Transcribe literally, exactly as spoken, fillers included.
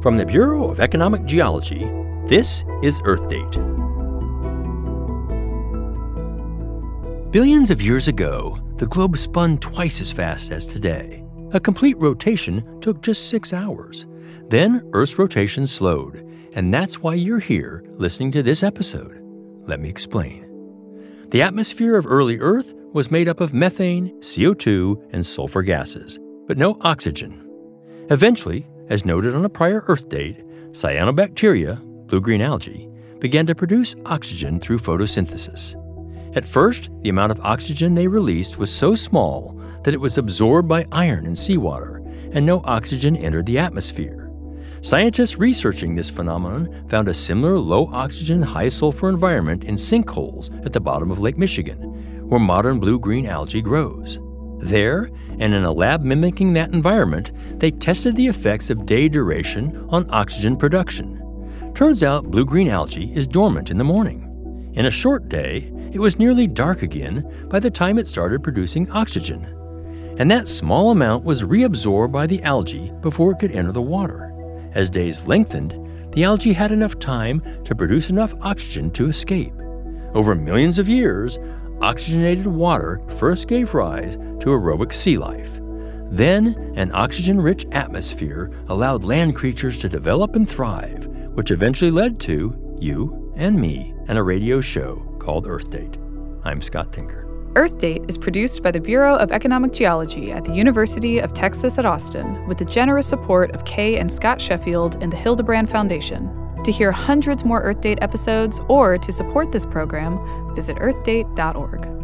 From the Bureau of Economic Geology, this is Earth Date. Billions of years ago, the globe spun twice as fast as today. A complete rotation took just six hours. Then Earth's rotation slowed, and that's why you're here listening to this episode. Let me explain. The atmosphere of early Earth was made up of methane, C O two, and sulfur gases, but no oxygen. Eventually, as noted on a prior Earth date, cyanobacteria, blue-green algae, began to produce oxygen through photosynthesis. At first, the amount of oxygen they released was so small that it was absorbed by iron in seawater, and no oxygen entered the atmosphere. Scientists researching this phenomenon found a similar low-oxygen, high-sulfur environment in sinkholes at the bottom of Lake Michigan, where modern blue-green algae grows. There, and in a lab mimicking that environment, they tested the effects of day duration on oxygen production. Turns out blue-green algae is dormant in the morning. In a short day, it was nearly dark again by the time it started producing oxygen. And that small amount was reabsorbed by the algae before it could enter the water. As days lengthened, the algae had enough time to produce enough oxygen to escape. Over millions of years, oxygenated water first gave rise to aerobic sea life. Then, an oxygen-rich atmosphere allowed land creatures to develop and thrive, which eventually led to you and me and a radio show called Earth Date. I'm Scott Tinker. Earth Date is produced by the Bureau of Economic Geology at the University of Texas at Austin with the generous support of Kay and Scott Sheffield and the Hildebrand Foundation. To hear hundreds more Earth Date episodes or to support this program, visit earth date dot org.